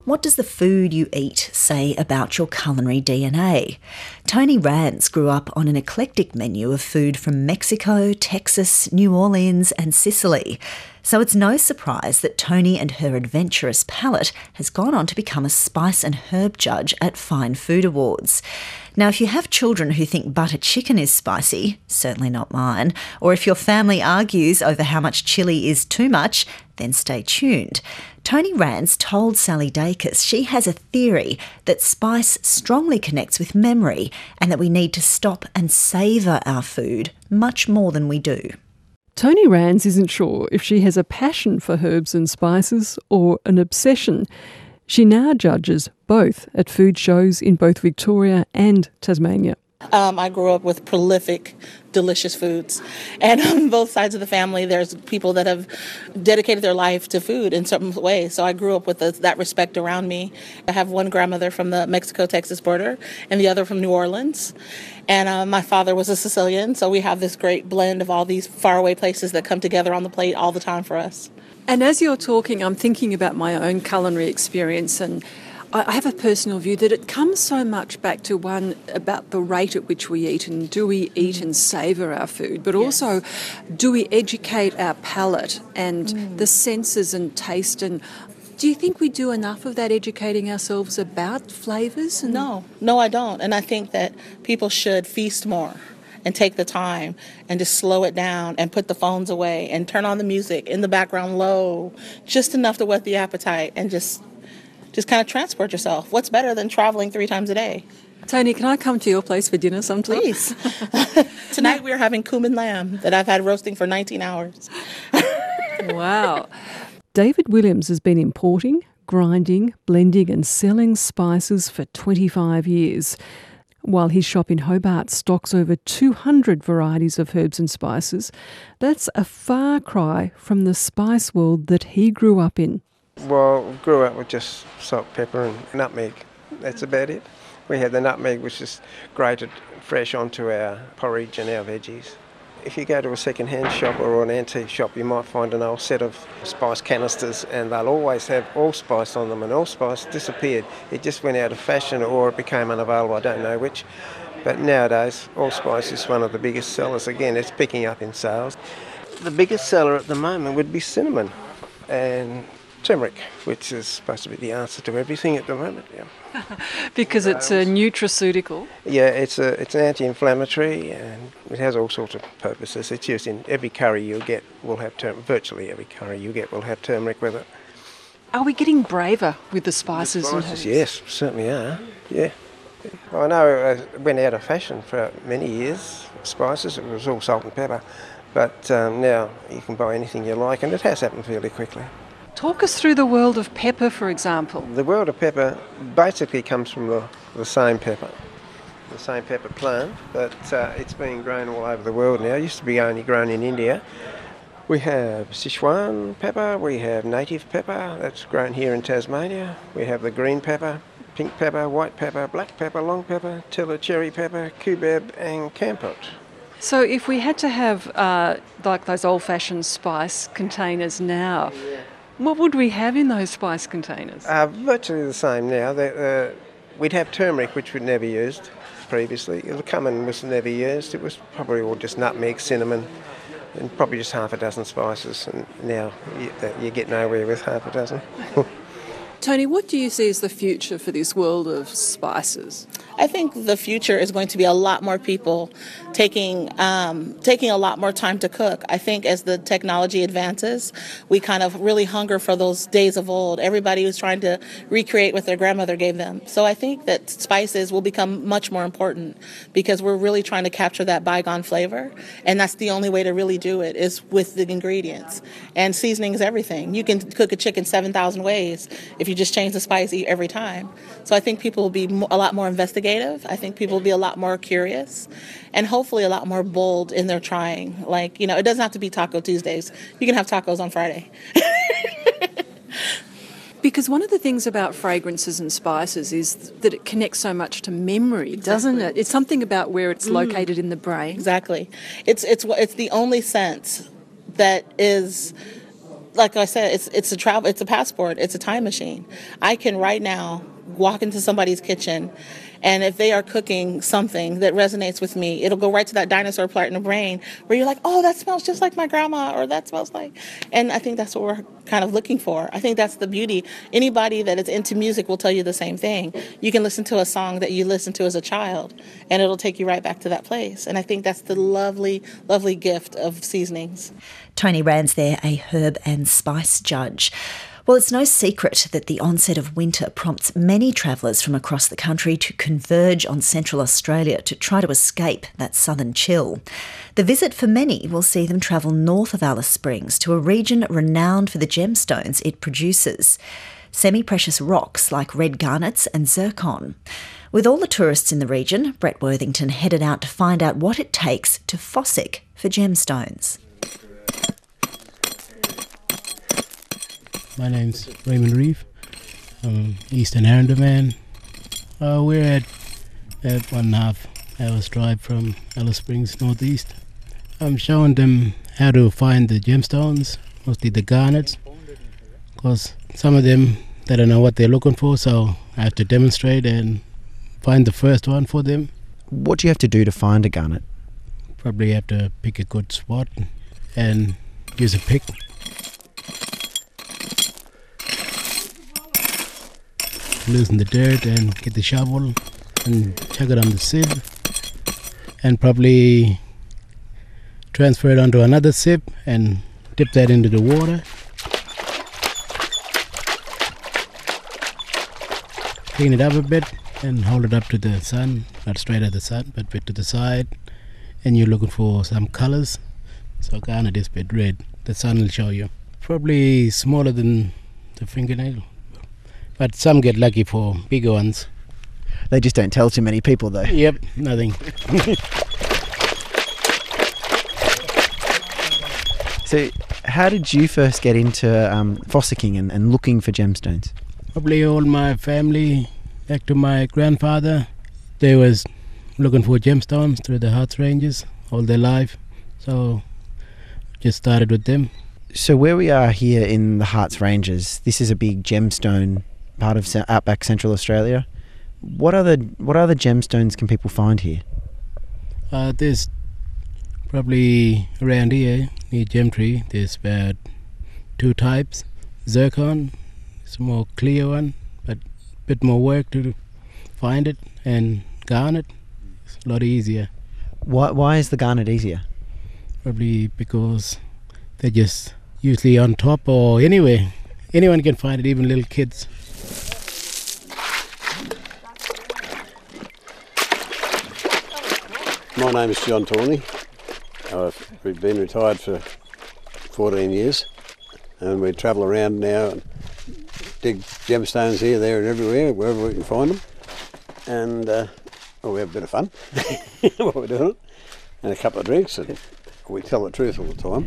What does the food you eat say about your culinary DNA? Tony Rance grew up on an eclectic menu of food from Mexico, Texas, New Orleans and Sicily. So it's no surprise that Tony and her adventurous palate has gone on to become a spice and herb judge at Fine Food Awards. Now, if you have children who think butter chicken is spicy, certainly not mine, or if your family argues over how much chilli is too much, then stay tuned. Tony Rance told Sally Dacus she has a theory that spice strongly connects with memory and that we need to stop and savour our food much more than we do. Tony Rance isn't sure if she has a passion for herbs and spices or an obsession. She now judges both at food shows in both Victoria and Tasmania. I grew up with prolific, delicious foods. And on both sides of the family, there's people that have dedicated their life to food in certain ways. So I grew up with that respect around me. I have one grandmother from the Mexico-Texas border and the other from New Orleans. And my father was a Sicilian, so we have this great blend of all these faraway places that come together on the plate all the time for us. And as you're talking, I'm thinking about my own culinary experience, and I have a personal view that it comes so much back to one, about the rate at which we eat, and do we eat and savour our food, but also do we educate our palate and the senses and taste. And do you think we do enough of that, educating ourselves about flavours? No, I don't. And I think that people should feast more and take the time and just slow it down and put the phones away and turn on the music in the background low, just enough to whet the appetite and just kind of transport yourself. What's better than traveling 3 times a day? Tony, can I come to your place for dinner sometime? Please. Tonight we're having cumin lamb that I've had roasting for 19 hours. Wow. David Williams has been importing, grinding, blending and selling spices for 25 years. While his shop in Hobart stocks over 200 varieties of herbs and spices, that's a far cry from the spice world that he grew up in. Well, we grew up with just salt, pepper and nutmeg. That's about it. We had the nutmeg, which is grated fresh onto our porridge and our veggies. If you go to a second-hand shop or an antique shop, you might find an old set of spice canisters and they'll always have allspice on them, and allspice disappeared. It just went out of fashion or it became unavailable, I don't know which. But nowadays, allspice is one of the biggest sellers. Again, it's picking up in sales. The biggest seller at the moment would be cinnamon and turmeric, which is supposed to be the answer to everything at the moment. Yeah. Because it's a nutraceutical. Yeah, it's an anti-inflammatory and it has all sorts of purposes. It's used in every curry you'll get will have virtually every curry you get will have turmeric with it. Are we getting braver with the spices? And herbs? Yes, certainly are. Yeah. I know it went out of fashion for many years, spices. It was all salt and pepper. But now you can buy anything you like, and it has happened fairly quickly. Talk us through the world of pepper, for example. The world of pepper basically comes from the same pepper plant, but it's being grown all over the world now. It used to be only grown in India. We have Sichuan pepper, we have native pepper, that's grown here in Tasmania. We have the green pepper, pink pepper, white pepper, black pepper, long pepper, tiller, cherry pepper, cubeb and campot. So if we had to have like those old-fashioned spice containers now, what would we have in those spice containers? Virtually the same now. We'd have turmeric, which we'd never used previously. The cumin was never used. It was probably all just nutmeg, cinnamon, and probably just half a dozen spices. And now you get nowhere with half a dozen. Tony, what do you see as the future for this world of spices? I think the future is going to be a lot more people taking a lot more time to cook. I think as the technology advances, we kind of really hunger for those days of old. Everybody was trying to recreate what their grandmother gave them. So I think that spices will become much more important because we're really trying to capture that bygone flavor. And that's the only way to really do it is with the ingredients. And seasoning is everything. You can cook a chicken 7,000 ways if you just change the spice every time. So I think people will be a lot more investigative. I think people will be a lot more curious and hopefully a lot more bold in their trying. Like, it doesn't have to be Taco Tuesdays. You can have tacos on Friday. Because one of the things about fragrances and spices is that it connects so much to memory, doesn't it? It's something about where it's located in the brain. Exactly. It's the only sense that is like I said, it's a passport, it's a time machine. I can right now walk into somebody's kitchen, and if they are cooking something that resonates with me, it'll go right to that dinosaur part in the brain where you're like, oh, that smells just like my grandma, or that smells like, and I think that's what we're kind of looking for. I think that's the beauty. Anybody that is into music will tell you the same thing. You can listen to a song that you listened to as a child, and it'll take you right back to that place. And I think that's the lovely, lovely gift of seasonings. Tony Rand's there, a herb and spice judge. Well, it's no secret that the onset of winter prompts many travellers from across the country to converge on Central Australia to try to escape that southern chill. The visit for many will see them travel north of Alice Springs to a region renowned for the gemstones it produces. Semi-precious rocks like red garnets and zircon. With all the tourists in the region, Brett Worthington headed out to find out what it takes to fossick for gemstones. My name's Raymond Reeve. I'm an Eastern Arundel man. We're at 1.5 hours drive from Alice Springs, northeast. I'm showing them how to find the gemstones, mostly the garnets, because some of them, they don't know what they're looking for, so I have to demonstrate and find the first one for them. What do you have to do to find a garnet? Probably have to pick a good spot and use a pick. Loosen the dirt and get the shovel and chuck it on the sieve, and probably transfer it onto another sieve and dip that into the water. Clean it up a bit and hold it up to the sun, not straight at the sun, but a bit to the side. And you're looking for some colors. So garnet is a bit red. The sun will show you. Probably smaller than the fingernail. But some get lucky for bigger ones. They just don't tell too many people though. Yep, nothing. So how did you first get into fossicking and looking for gemstones? Probably all my family, back to my grandfather, they was looking for gemstones through the Harts Ranges all their life. So just started with them. So where we are here in the Harts Ranges, this is a big gemstone part of outback Central Australia. What other gemstones can people find here? There's probably around here near Gemtree. There's about 2 types. Zircon, it's a more clear one, but a bit more work to find it. And garnet, it's a lot easier. Why is the garnet easier? Probably because they're just usually on top or anywhere. Anyone can find it, even little kids. My name is John Tawney. We've been retired for 14 years, and we travel around now and dig gemstones here, there and everywhere, wherever we can find them. And we have a bit of fun while we're doing it, and a couple of drinks, and we tell the truth all the time.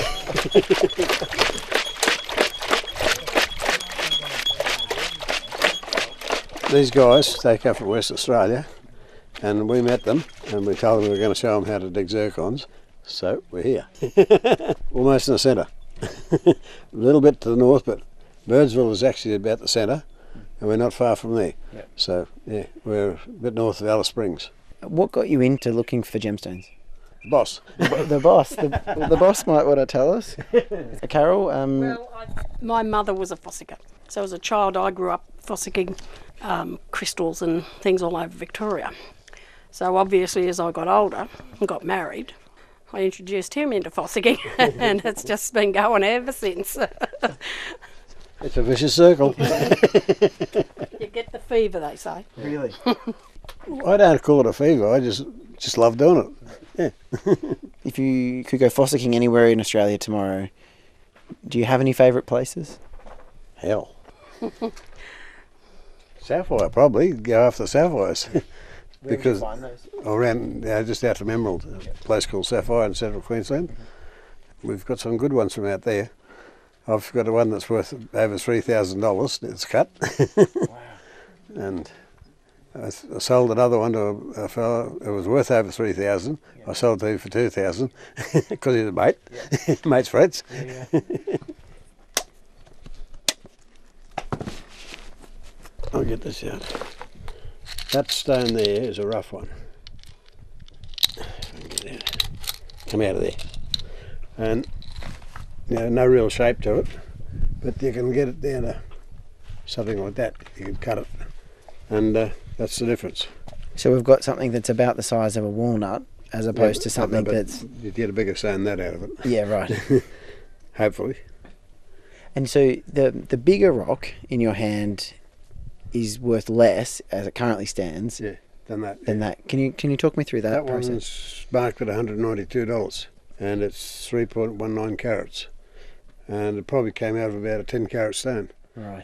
These guys, they come from West Australia, and we met them and we told them we were going to show them how to dig zircons, so we're here. Almost in the centre. A little bit to the north, but Birdsville is actually about the centre and we're not far from there. Yep. So yeah, we're a bit north of Alice Springs. What got you into looking for gemstones? The boss. The boss. The boss might want to tell us. Carol? My mother was a fossicker. So as a child I grew up fossicking crystals and things all over Victoria. So obviously as I got older and got married, I introduced him into fossicking and it's just been going ever since. It's a vicious circle. You get the fever, they say. Really? I don't call it a fever, I just love doing it. Yeah. If you could go fossicking anywhere in Australia tomorrow, do you have any favourite places? Hell. Sapphire, probably. Go after sapphires. Because where would you find those? Around, just out of Emerald, a place called Sapphire in central Queensland. We've got some good ones from out there. I've got one that's worth over $3,000. It's cut. Wow. And I sold another one to a fellow. It was worth over $3,000. I sold it to him for $2,000 because he's a mate. Yeah. Mate's friends. Yeah. I'll get this out. That stone there is a rough one. If I can get it out. Come out of there. And no real shape to it, but you can get it down to something like that. You can cut it, and that's the difference. So we've got something that's about the size of a walnut, as opposed to something that's... You'd get a bigger stone than that out of it. Yeah, right. Hopefully. And so the bigger rock in your hand is worth less, as it currently stands, than that. Can you talk me through that process? That one's marked at $192, and it's 3.19 carats. And it probably came out of about a 10 carat stone. Right.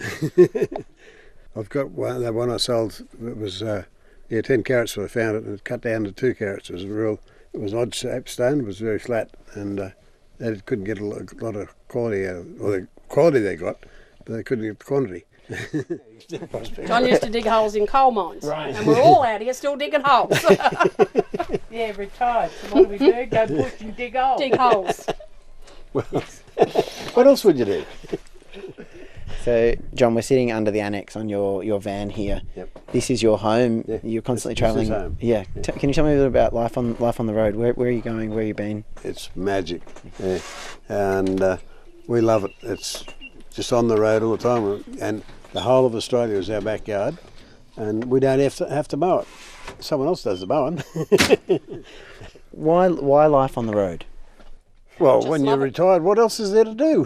I've got one, that one I sold, it was 10 carats when I found it, and it cut down to 2 carats. It was an odd shaped stone, it was very flat, and they couldn't get a lot of quality out of it. Well, the quality they got, but they couldn't get the quantity. John used to dig holes in coal mines, right. And we're all out here still digging holes. Yeah, retired. So what do we do? Go bush and dig holes. Dig holes. Well, what else would you do? So, John, we're sitting under the annex on your van here. Yep. This is your home. Yeah. You're constantly This travelling. is home. Yeah. Can you tell me a little about life on the road? Where are you going? Where have you been? It's magic, yeah. And we love it. It's just on the road all the time, and the whole of Australia is our backyard, and we don't have to mow it. Someone else does the mowing. Why life on the road? Well, Just when you're love it. retired, what else is there to do?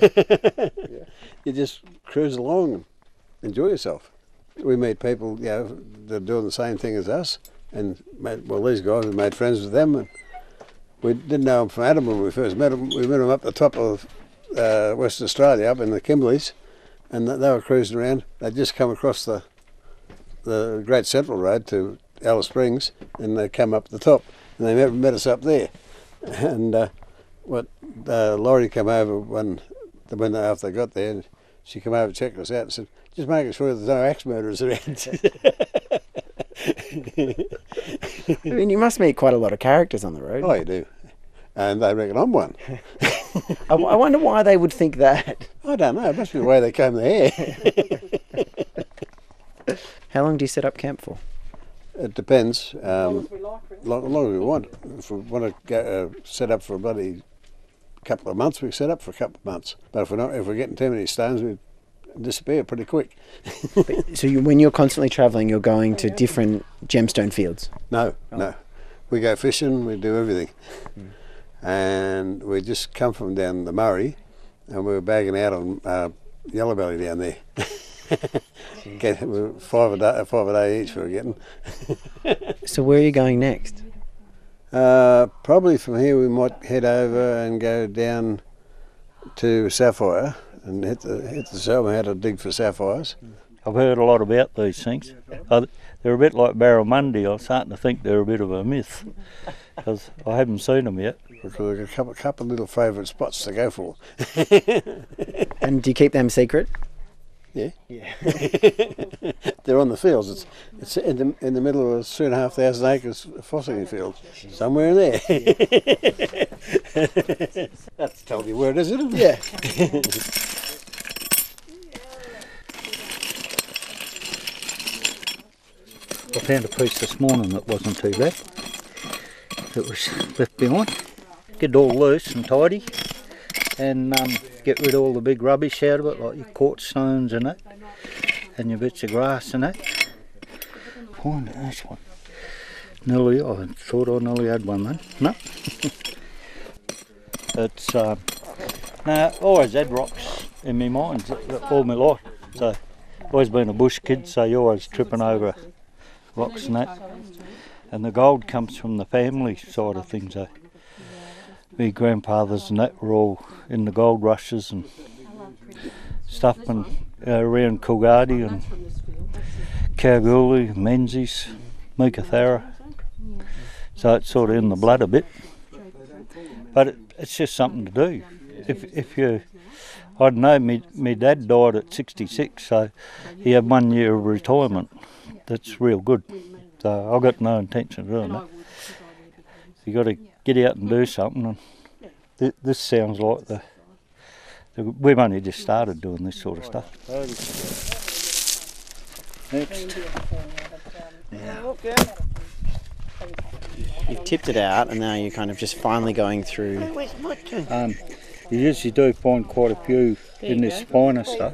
You just cruise along and enjoy yourself. We meet people, that are doing the same thing as us, and these guys, we made friends with them, and we didn't know them from Adam when we first met them. We met them up the top of Western Australia, up in the Kimberleys, and they were cruising around. They'd just come across the Great Central Road to Alice Springs, and they come up the top, and they met us up there. And Laurie came over after they got there, and she came over and checked us out and said, just making sure there's no axe murderers around. I mean, you must meet quite a lot of characters on the road. Oh, you do. And they reckon I'm one. I wonder why they would think that. I don't know, it must be the way they comb their hair. How long do you set up camp for? It depends. Long as we want. If we want to go, set up for a bloody couple of months, we set up for a couple of months. But if we're getting too many stones, we disappear pretty quick. So when you're constantly travelling, you're going to different gemstone fields? No. We go fishing, we do everything. And we just come from down the Murray, and we were bagging out on Yellow Belly down there. Get 5 a day each we were getting. So where are you going next? Probably from here we might head over and go down to Sapphire and hit the Selma, how to dig for sapphires. I've heard a lot about these things. They're a bit like Barramundi. I'm starting to think they're a bit of a myth because I haven't seen them yet. We've got a couple of little favourite spots to go for. And do you keep them secret? Yeah. They're on the fields. It's in the middle of a 3,500 acres fossicking field, somewhere in there. That's telling you where it is, isn't it? Yeah. I found a piece this morning that wasn't too bad. It was left behind. Get it all loose and tidy, and get rid of all the big rubbish out of it, like your quartz stones and that, and your bits of grass and that. Find this one. I thought I nearly had one then. No. It's I always had rocks in my mind all my life. So always been a bush kid, so you're always tripping over rocks and that. And the gold comes from the family side of things. My grandfathers and that were all in the gold rushes and stuff, and around Coolgardie and Kalgoorlie, Menzies, Meekatharra. So it's sort of in the blood a bit. But it's just something to do. If you, I don't know, my dad died at 66, so he had 1 year of retirement. That's real good. So I've got no intention of doing that. You got to get out and do something. And this sounds like we've only just started doing this sort of stuff. Next. You've tipped it out, and now you're kind of just finally going through. You usually do find quite a few in this finer stuff.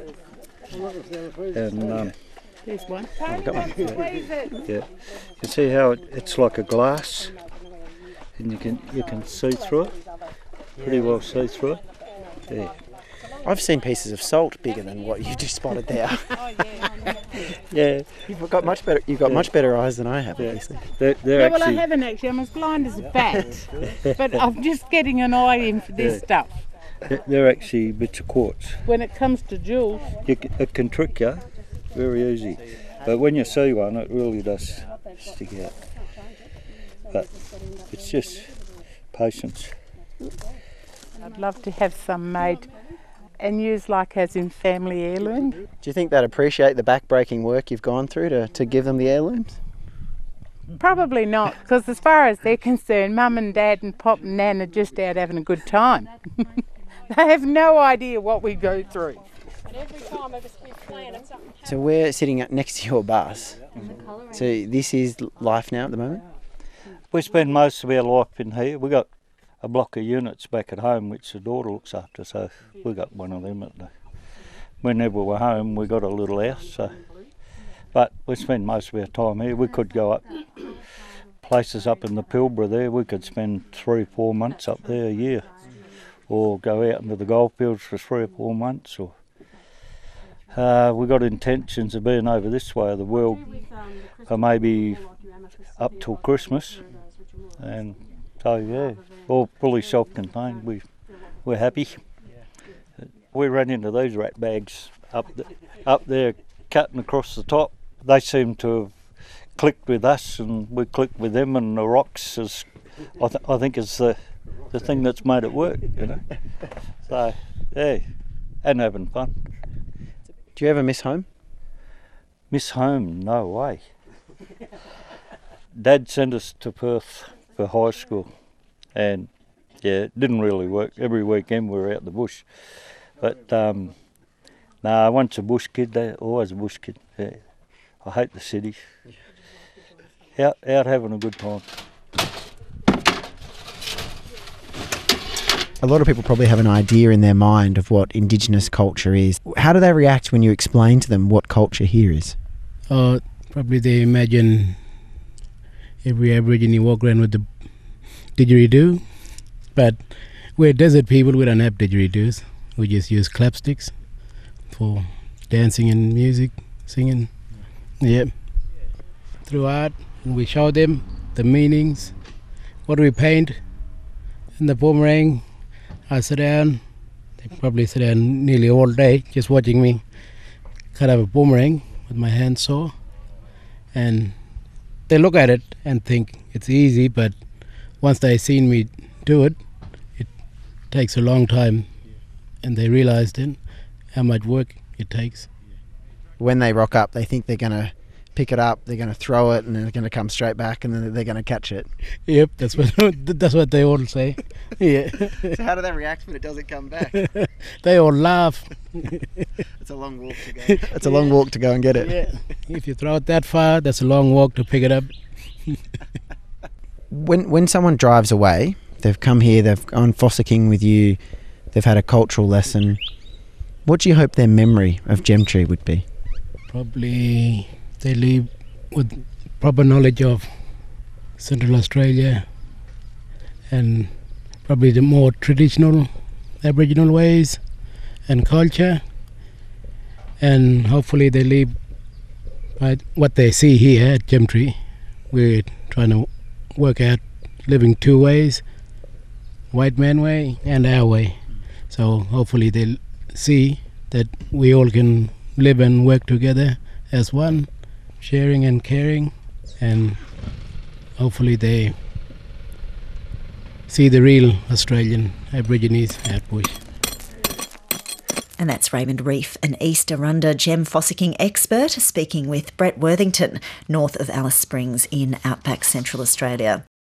And There's one. I've got one. yeah, you see how it's like a glass, and you can see through it. Pretty well see through it. Yeah. I've seen pieces of salt bigger than what you just spotted there. Yeah. You've got much better. You've got much better eyes than I have, obviously. They're Yeah, well, I actually, haven't actually. I'm as blind as a bat. But I'm just getting an eye in for this stuff. they're actually bits of quartz. When it comes to jewels, It can trick you very easy, but when you see one, it really does stick out. But it's just patience. I'd love to have some made and use like as in family heirloom. Do you think they'd appreciate the back-breaking work you've gone through to give them the heirlooms? Probably not, because as far as they're concerned, Mum and Dad and Pop and Nan are just out having a good time. They have no idea what we go through. So we're sitting next to your bus. So this is life now at the moment? We spend most of our life in here. We got a block of units back at home which the daughter looks after, so we got one of them whenever we're home. We got a little house, so but we spend most of our time here. We could go up places up in the Pilbara there. We could spend 3 or 4 months up there a year, or go out into the goldfields for 3 or 4 months. Or we got intentions of being over this way of the world for maybe up till Christmas, and so yeah, all fully self-contained. We're happy. We ran into these rat bags up there, cutting across the top. They seem to have clicked with us, and we clicked with them. And the rocks is, I think, is the thing that's made it work. You know. So yeah, and having fun. Do you ever miss home? Miss home? No way. Dad sent us to Perth for high school, and yeah, it didn't really work. Every weekend we were out in the bush, but once a bush kid, always a bush kid. Yeah. I hate the city. Out having a good time. A lot of people probably have an idea in their mind of what Indigenous culture is. How do they react when you explain to them what culture here is? Probably they imagine every Aborigine walk around with the didgeridoo, but we're desert people, we don't have didgeridoos. We just use clapsticks for dancing and music, singing. Yeah. Through art, we show them the meanings. What do we paint? In the boomerang, I sit down. They probably sit down nearly all day just watching me cut up a boomerang with my hand saw. And they look at it and think it's easy, but once they've seen me do it, it takes a long time, and they realize then how much work it takes. When they rock up, they think they're going to pick it up, they're going to throw it, and they're going to come straight back, and then they're going to catch it. Yep, that's what they all say. Yeah. So how do they react when it doesn't come back? They all laugh. It's a long walk to go. It's a long walk to go and get it. Yeah. If you throw it that far, that's a long walk to pick it up. When someone drives away, they've come here, they've gone fossicking with you, they've had a cultural lesson. What do you hope their memory of Gemtree would be? Probably they leave with proper knowledge of Central Australia and probably the more traditional Aboriginal ways and culture, and hopefully they leave by what they see here at Gemtree. We're trying to work out living 2 ways, white man way and our way. So hopefully they'll see that we all can live and work together as one, sharing and caring, and hopefully they see the real Australian Aborigines out bush. And that's Raymond Reef, an East Arunda gem fossicking expert, speaking with Brett Worthington, north of Alice Springs in outback Central Australia.